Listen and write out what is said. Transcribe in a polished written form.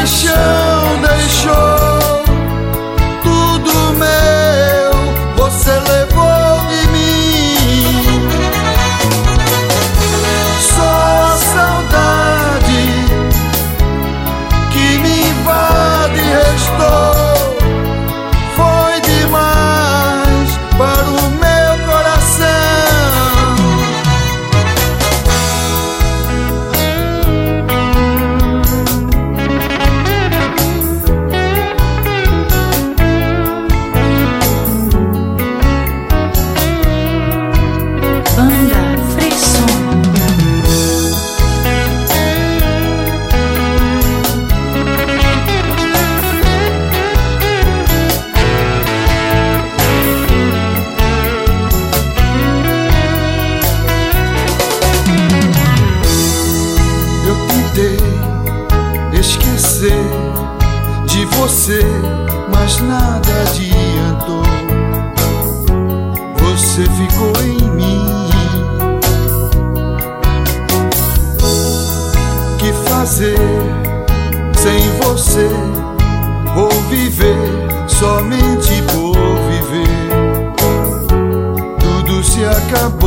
paixão deixou tudo meu, você levou de mim. Só a saudade que me invade restou, foi demais para o meu coração. Esquecer de você, mas nada adiantou. Você ficou em mim. Que fazer sem você? Vou viver somente por viver. Tudo se acabou.